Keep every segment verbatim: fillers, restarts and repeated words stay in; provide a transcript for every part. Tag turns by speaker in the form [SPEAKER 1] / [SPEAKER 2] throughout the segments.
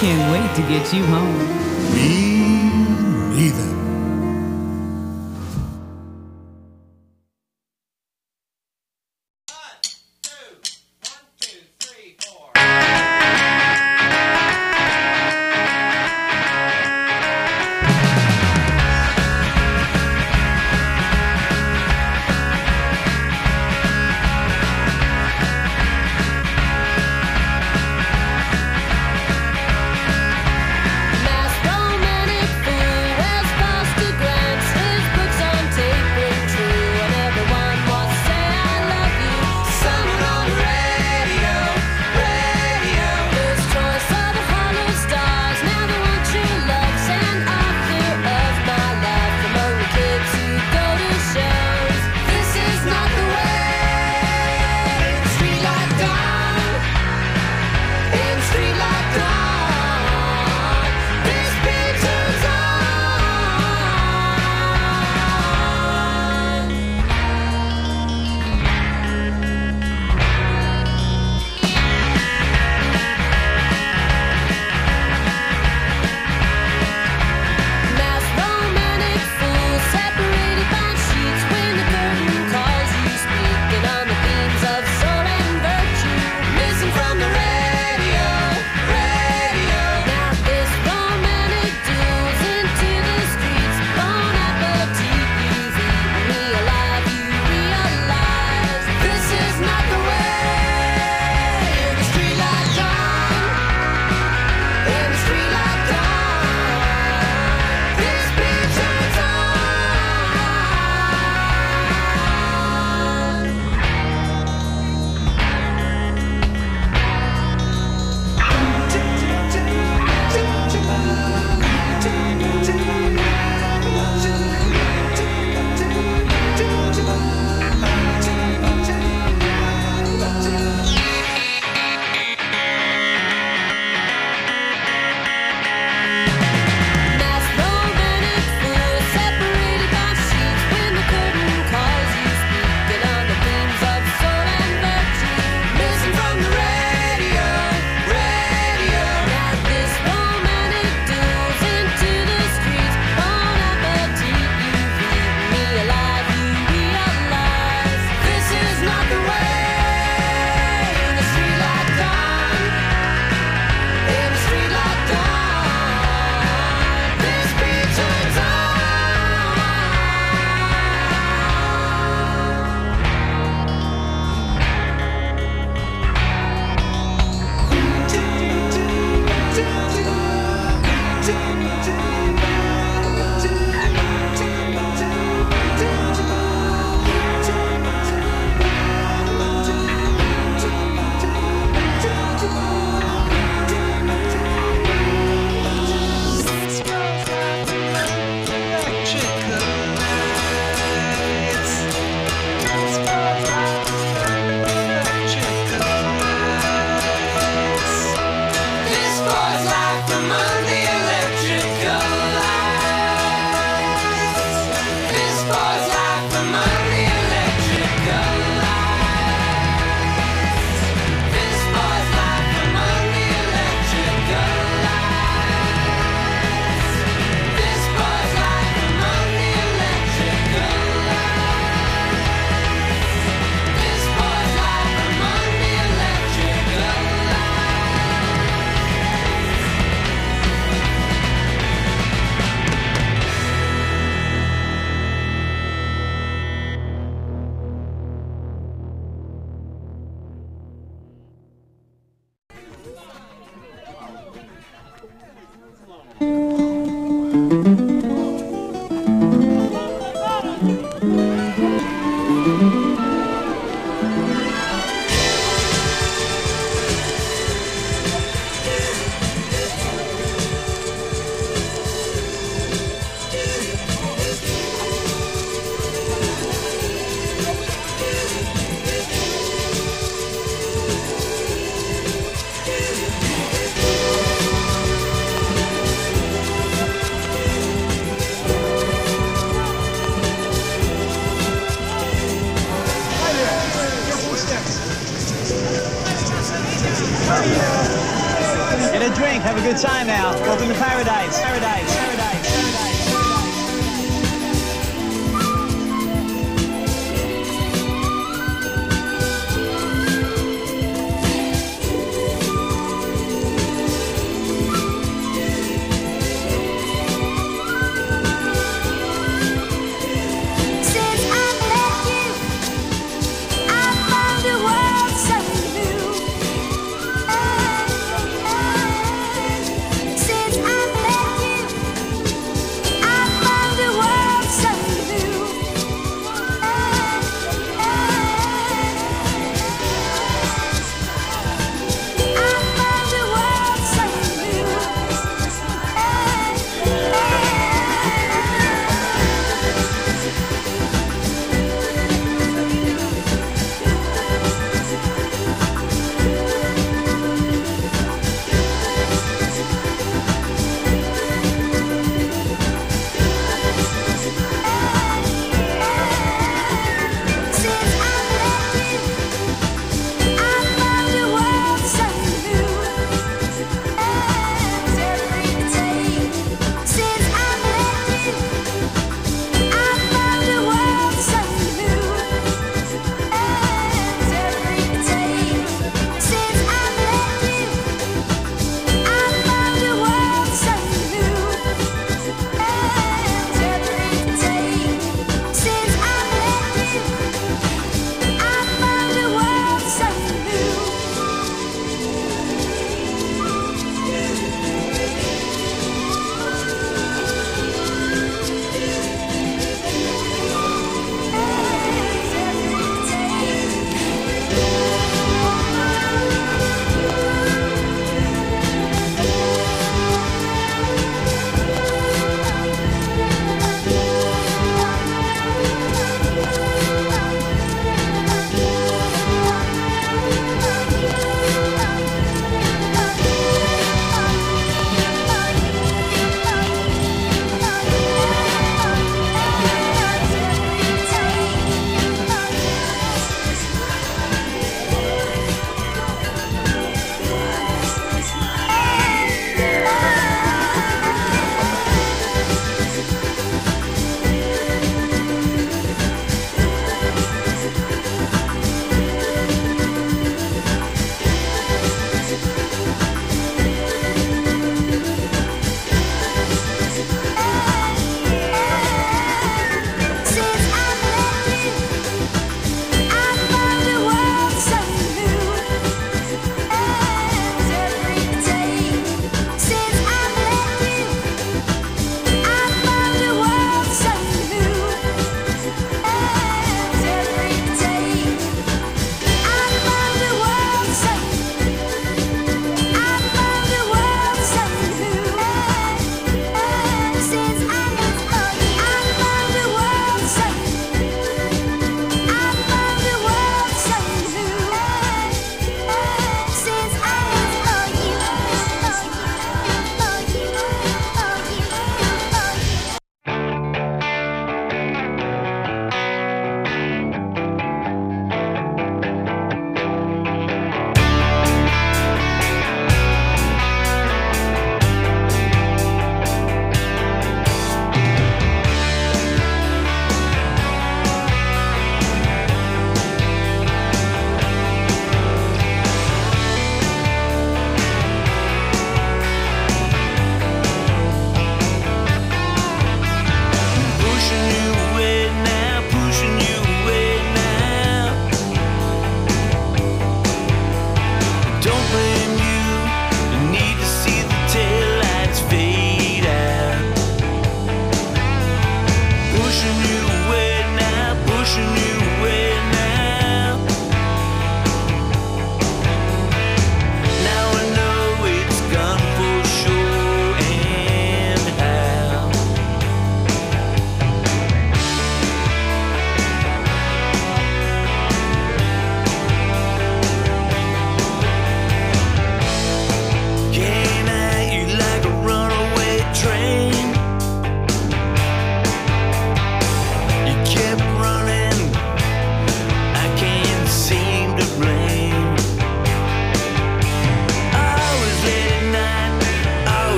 [SPEAKER 1] can't wait to get you home.
[SPEAKER 2] Me neither.
[SPEAKER 3] Mass romantic drink, have a good time now. Welcome to paradise, paradise, paradise, paradise.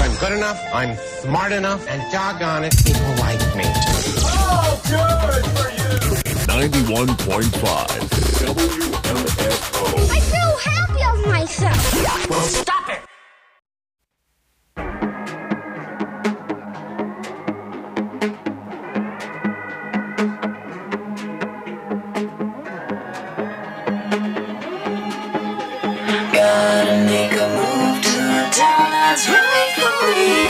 [SPEAKER 4] I'm good enough, I'm smart enough, and doggone it, people like me.
[SPEAKER 5] Oh, good for you!
[SPEAKER 2] ninety-one point five W M F O.
[SPEAKER 6] I feel happy of myself.
[SPEAKER 5] Well, stop it!
[SPEAKER 7] Gotta make a move to the town that's right for me.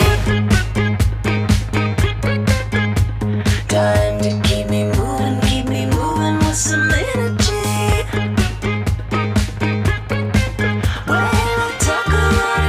[SPEAKER 7] Time to keep me moving, keep me moving with some energy. When I talk about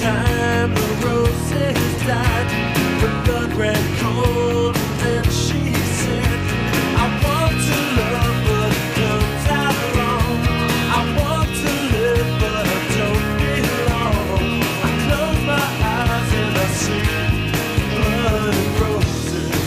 [SPEAKER 8] time the roses died, the blood ran cold, and she said, I want to love, but it comes out wrong. I want to live, but I don't belong. I close my eyes and I see blood and roses.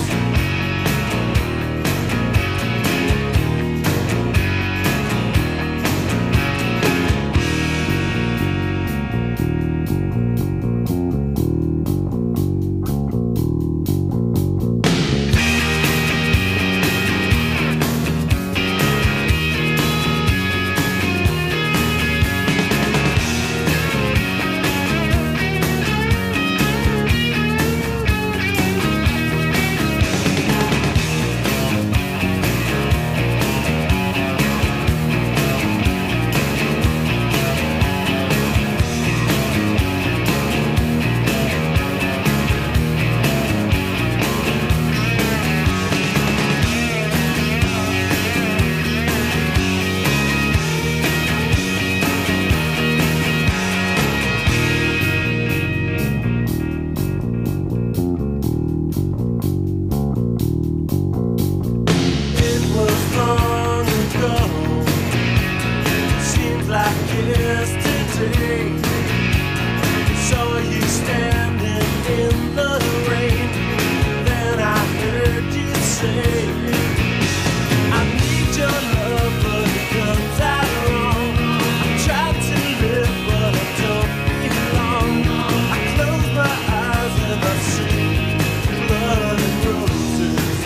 [SPEAKER 8] Yesterday, saw you standing in the rain. Then I heard you say, I need your love, but it comes out wrong. I try to live, but I don't belong. I close my eyes and I see blood and roses,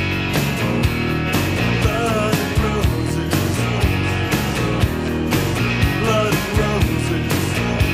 [SPEAKER 8] blood and roses, blood and roses.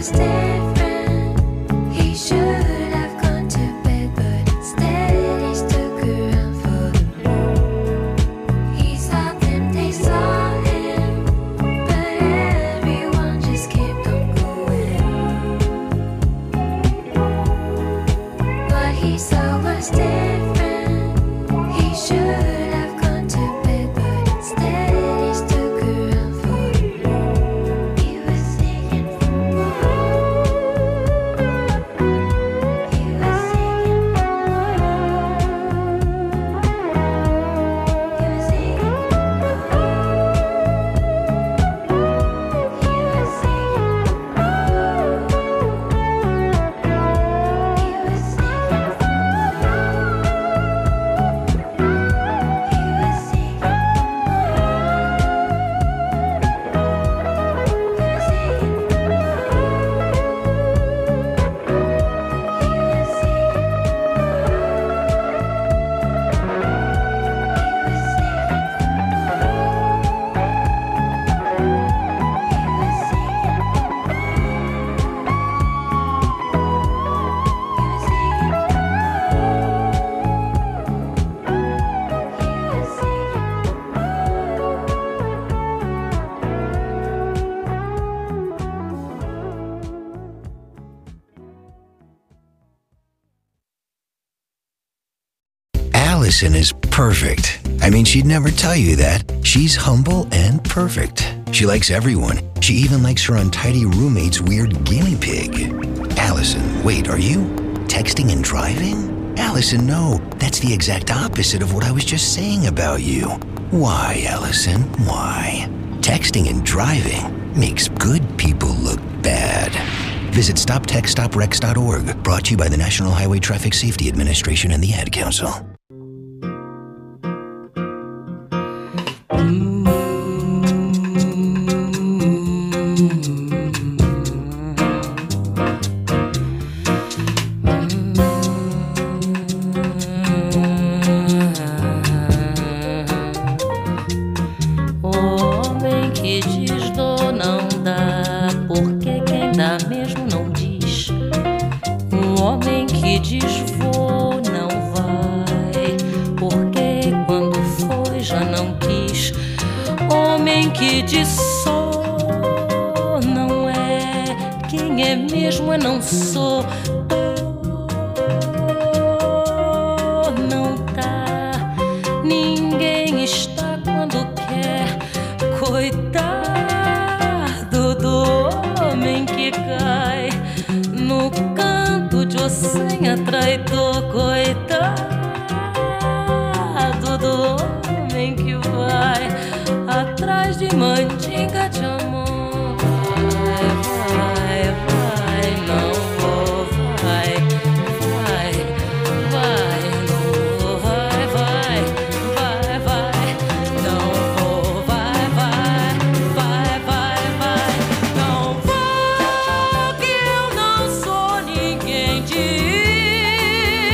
[SPEAKER 7] was different. He should have gone to bed, but instead he stuck around for the moon. He saw them, they saw him, but everyone just kept on going. What he saw was different. He should have gone to bed, but instead he stuck around for the moon. He was singing for more. He was singing for more. He was singing for more. He was singing for more. He was singing for
[SPEAKER 9] Allison is perfect. I mean, she'd never tell you that. She's humble and perfect. She likes everyone. She even likes her untidy roommate's weird guinea pig. Allison, wait, are you texting and driving? Allison, no. That's the exact opposite of what I was just saying about you. Why, Allison? Why? Texting and driving makes good people look bad. Visit stop text stop wrecks dot org, brought to you by the National Highway Traffic Safety Administration and the Ad Council.
[SPEAKER 10] Homem que diz dou não dá, porque quem dá mesmo não diz. Um homem que diz vou não vai, porque quando foi já não quis. Homem que diz sou não é, quem é mesmo é não sou. Não tá, ninguém está quando quer. Coitado do homem que cai no canto de ossanha traidor. Coitado do homem que vai atrás de mandinga de amor. Vai, vai, vai, não vou, vai, vai, vai, não vou, vai, vai, vai, vai, não vou, vai, vai, vai, vai, vai, não vou, que eu não sou ninguém de ir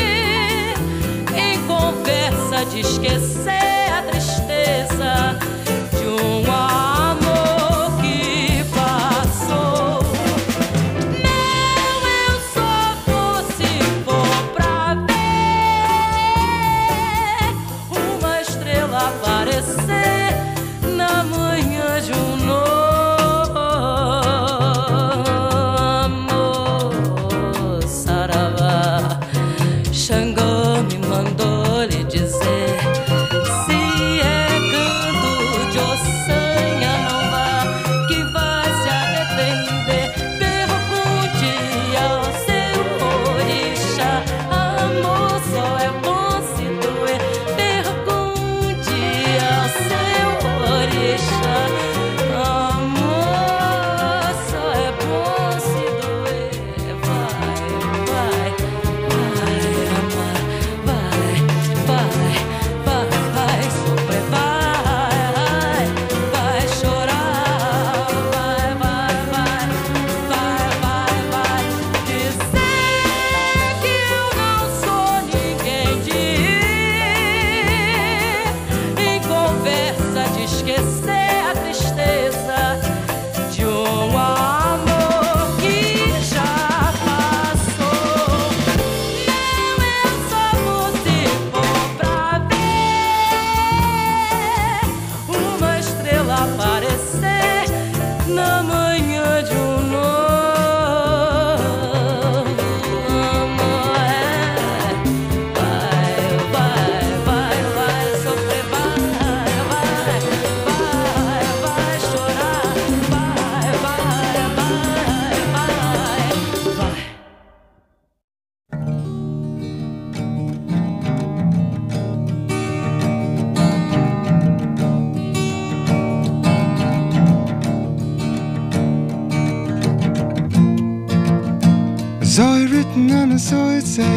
[SPEAKER 11] Saw it written and I saw it say,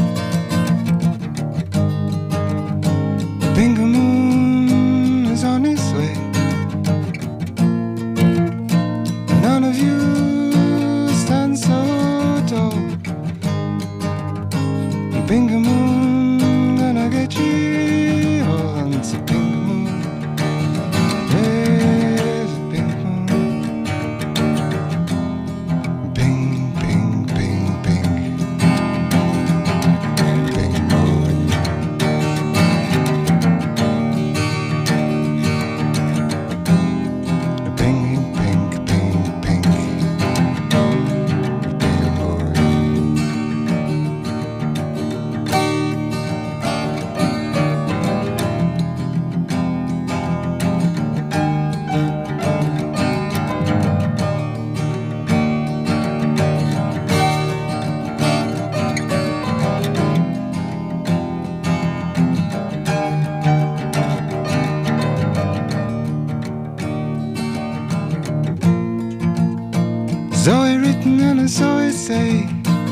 [SPEAKER 11] Bingo Moon is on its way. None of you stand so tall. Bingo Moon gonna get you all. It's a Bingo Moon. There's a Bingo Moon. Bing, bing, bing, bing. Bingo Moon. Bing, bing, bing, bing. Bingo Moon. Saw it written and I saw it say,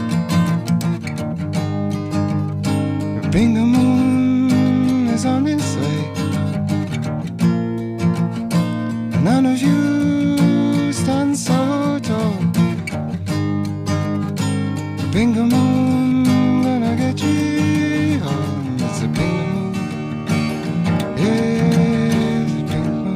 [SPEAKER 11] Bingo Moon is on its way. None of you stand so tall. Bingo Moon gonna get you home. It's a Bingo Moon. Yeah, it's a Bingo Moon.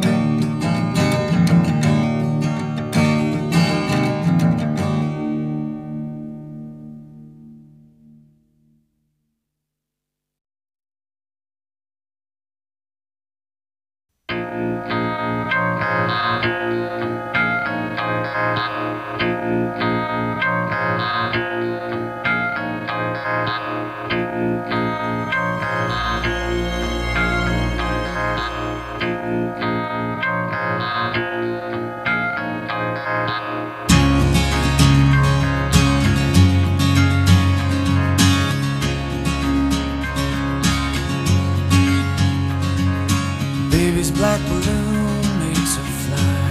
[SPEAKER 12] Baby's black balloon makes her fly.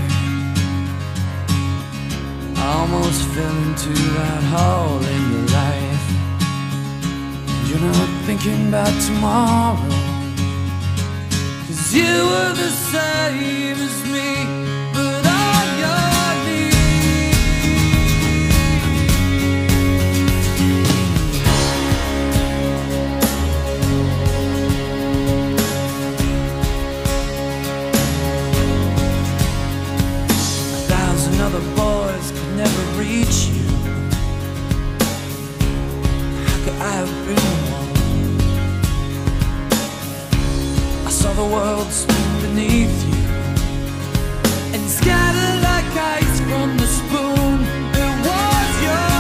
[SPEAKER 12] I almost fell into that hole in your life. And you're not thinking about tomorrow, 'cause you were the same as me, but on your knees. A thousand other boys could never reach you. How could I have been one? I saw the world spin beneath you and scatter like ice from the spoon. It was your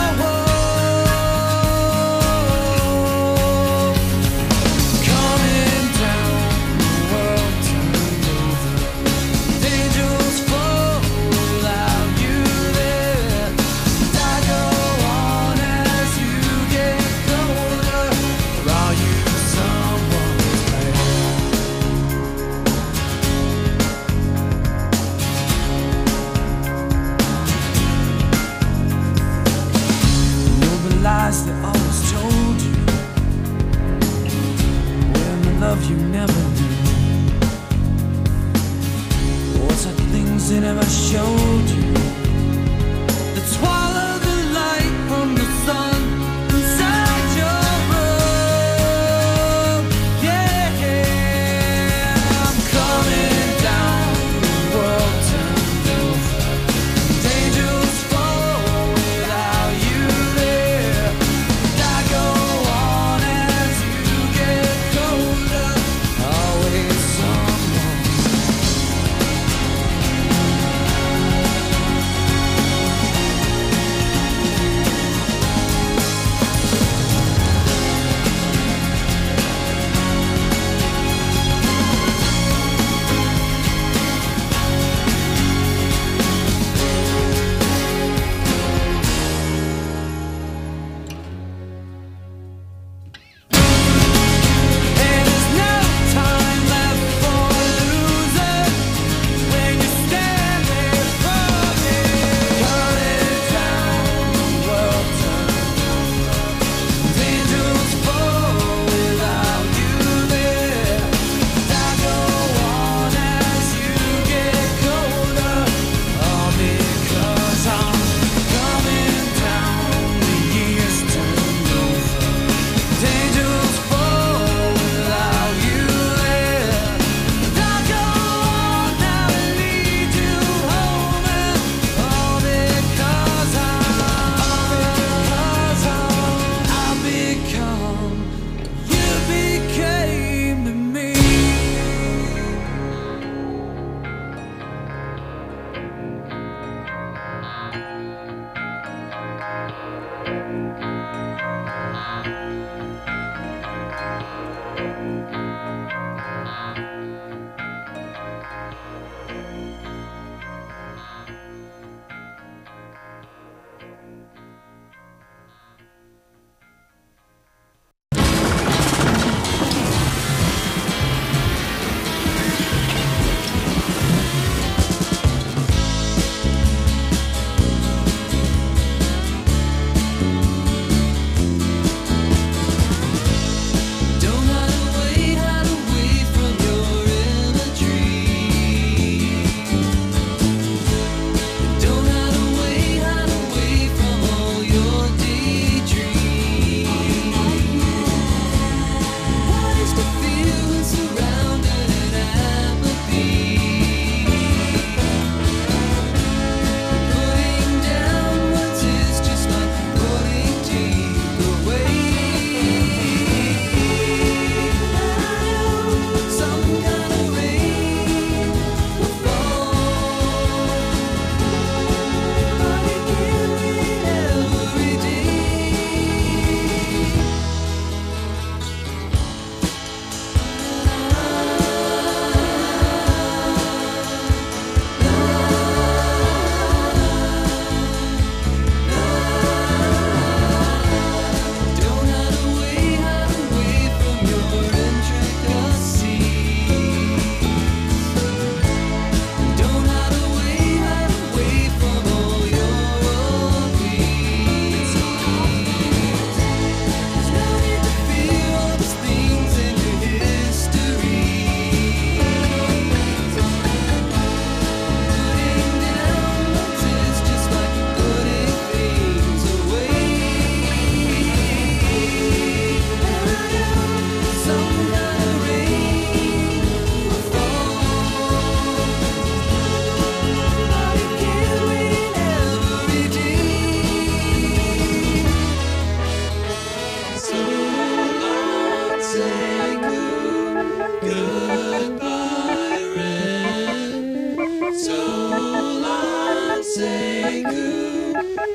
[SPEAKER 12] world. Coming down, the world turned over. Angels fall without you there. And I go on as you get colder. Or are you someone's player?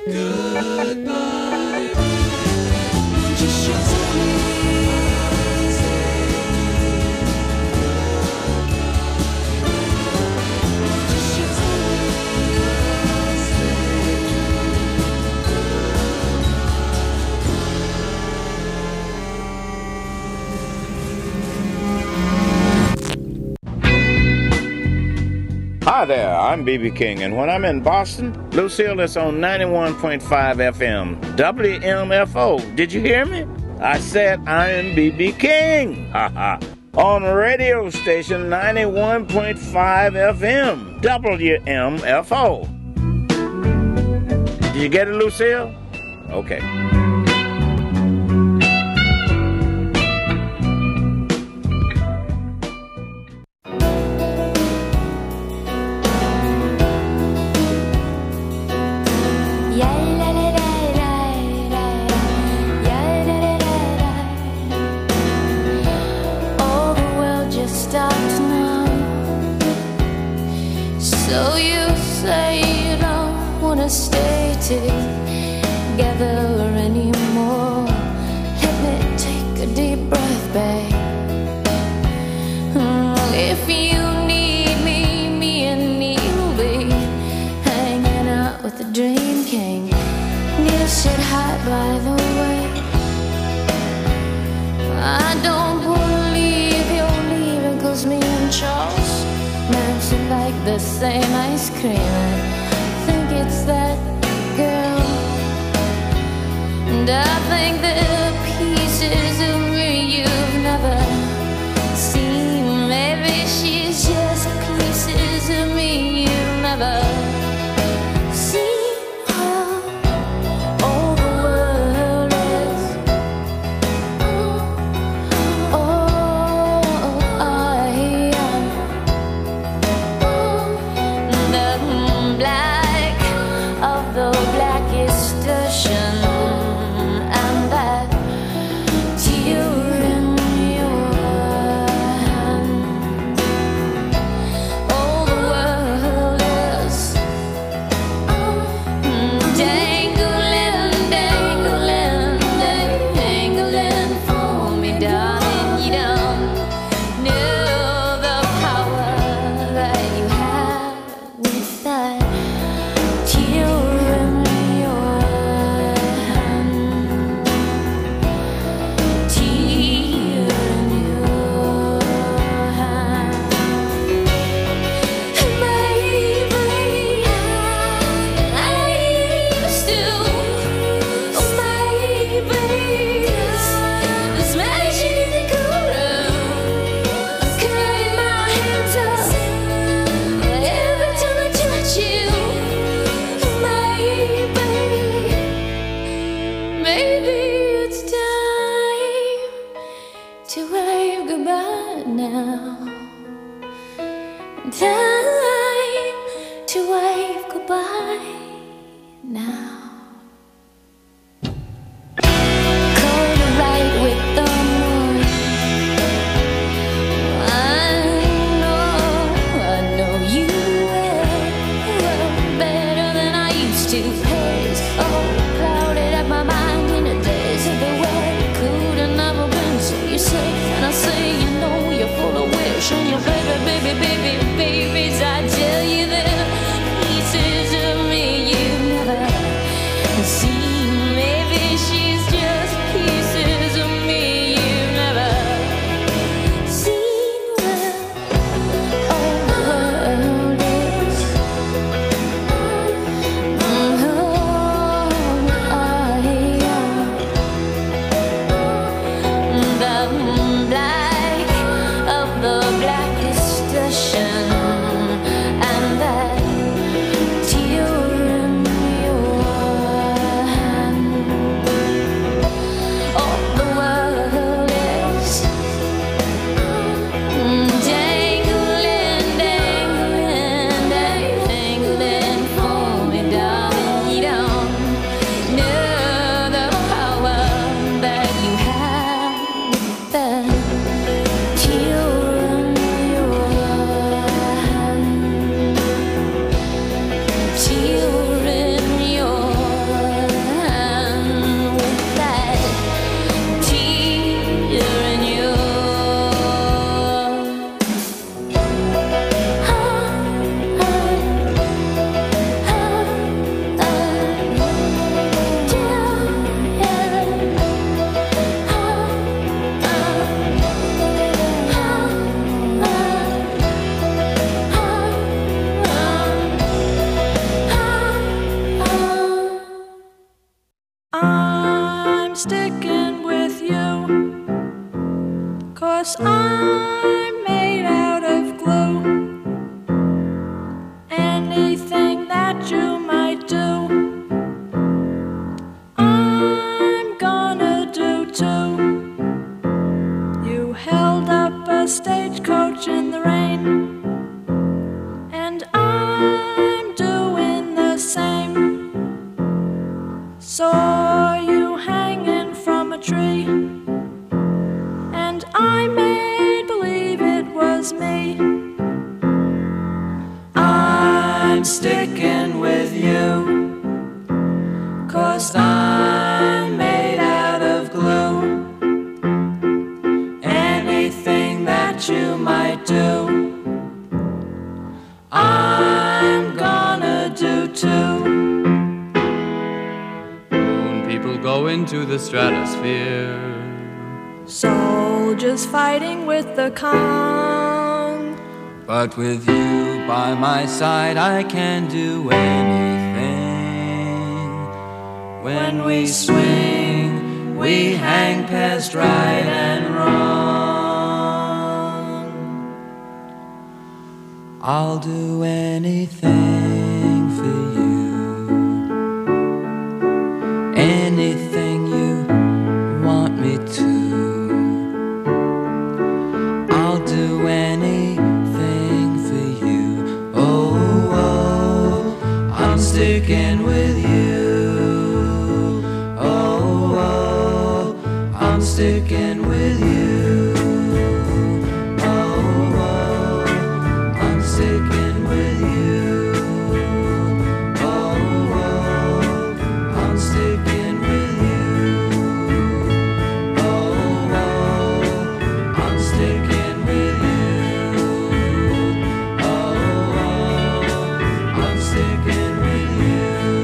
[SPEAKER 12] Goodbye. Just show me.
[SPEAKER 13] Hi there, I'm B B King, and when I'm in Boston, Lucille is on ninety-one point five F M, W M F O. Did you hear me? I said I am B B King. Ha ha. On radio station ninety-one point five F M, W M F O. Did you get it, Lucille? Okay.
[SPEAKER 7] So you say you don't wanna stay together anymore. Let me take a deep breath, babe. Mm, If you need me, me and you'll be hanging out with the Dream King. You said hi, by the way. I don't believe you're leaving, 'cause me and Charles Nancy like the same ice cream. I think it's that girl, and I think the pieces of me you've never seen. Maybe she's just pieces of me you've never seen. All the world is oh, I am the black of the blackest ocean, and that tear in your hand. All the world is dangling, dangling, dangling for me, darling. You don't know the power that you have with that tear in your hand. Tear in your hand. Maybe I used to. Maybe this magic in the cool room, cutting my hands up every time I touch you. Maybe, maybe it's time to wave goodbye now. Time to wave goodbye now. Cold right with the moon. I know, I know you will, well, better than I used to. Haze all clouded up my mind in the days of the way could have never been. So you say, and I say, you know you're full of wish, and your baby, baby, baby, babies. I tell you there are pieces of me you've never seen. Maybe she's just pieces of me you've never seen. Well, all the world is oh, I am the black of the blackest ocean. sticking with you, 'cause I'm made out of glue. Anything that you might do, I'm gonna do too. You held up a stagecoach in the rain, and I'm doing the same. Saw you hanging from a tree, and I made believe it was me. I'm sticking with you, 'cause I'm made out of glue. Anything that you might do, I'm gonna do too.
[SPEAKER 12] Moon people go into the stratosphere,
[SPEAKER 7] Soldiers fighting with the Kong.
[SPEAKER 12] but with you by my side I can do anything. When we swing, we hang past right and wrong. I'll do anything for you, anything you want me to. I'll do anything for you. Oh, oh, I'm sticking with you. Oh, oh, I'm sticking with you. Oh, oh, I'm sticking with you. Oh, oh, I'm sticking with you. Oh, oh, I'm sticking with you. Oh, oh, I'm sticking with you.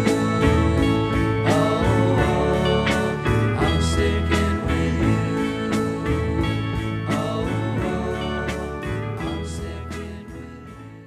[SPEAKER 12] Oh, oh, I'm sticking with you. Oh, oh, I'm sticking with you.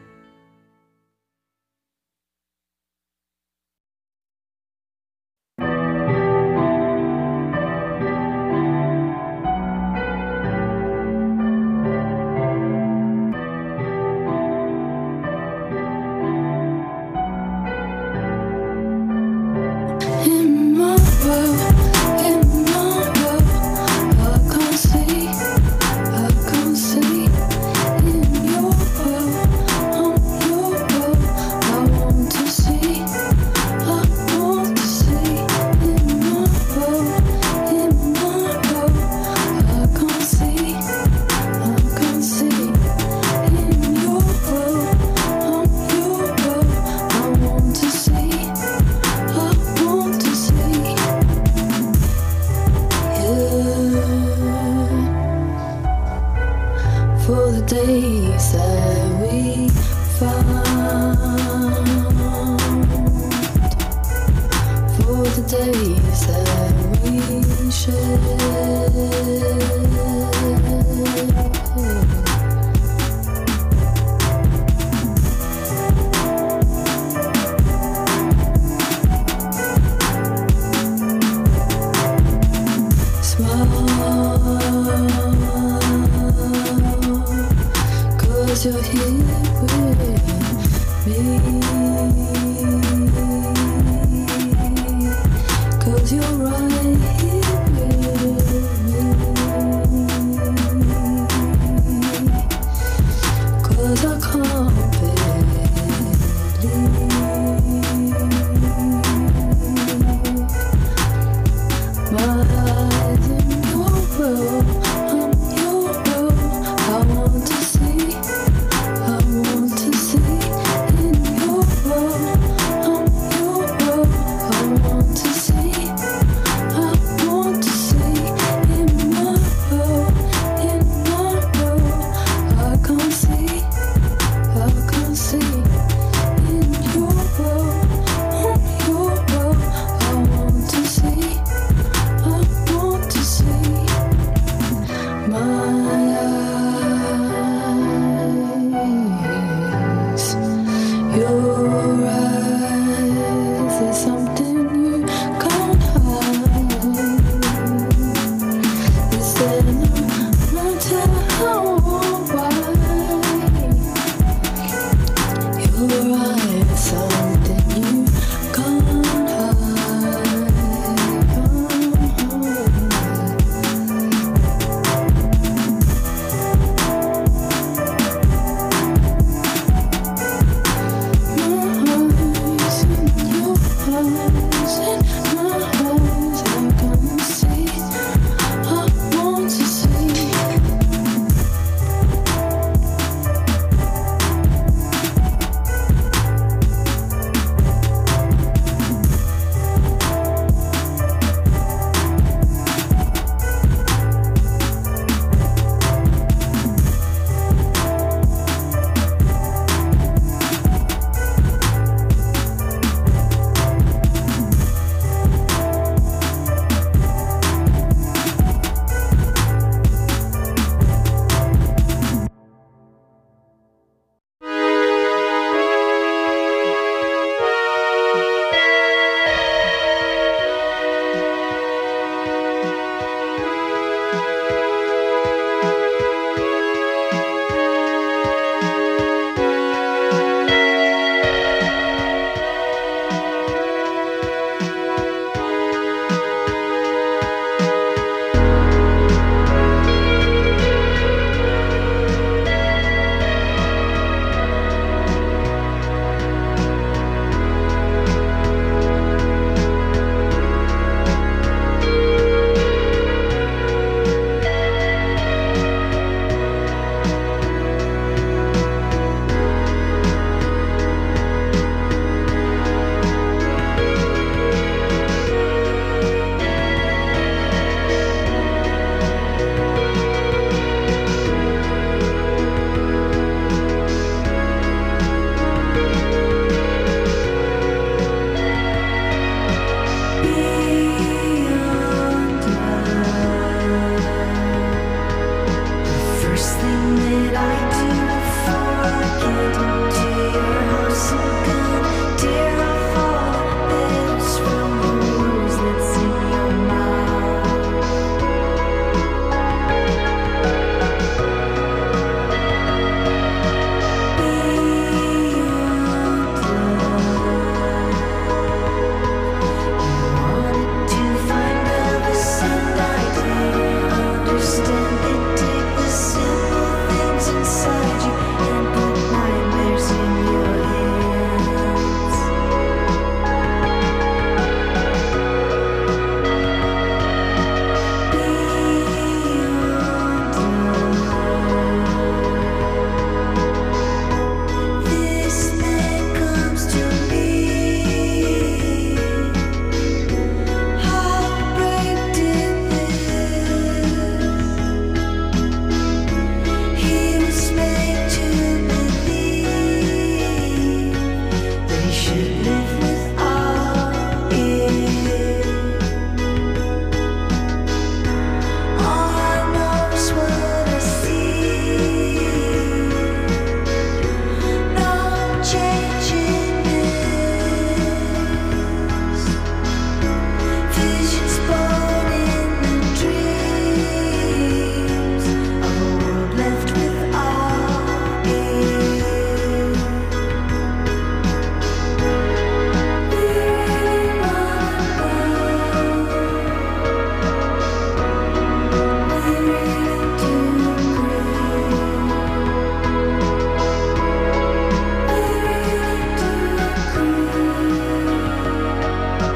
[SPEAKER 7] In my world, in my world, I can't see, I can't see. In your world, on your world, I want to see, I want to see. In my world, in my world, I can't see, I can't see. In your world, on your world, I want to see, I want to see you. For the days that we found, for the days that we shared. Smile, 'cause you're here with me, 'cause you're right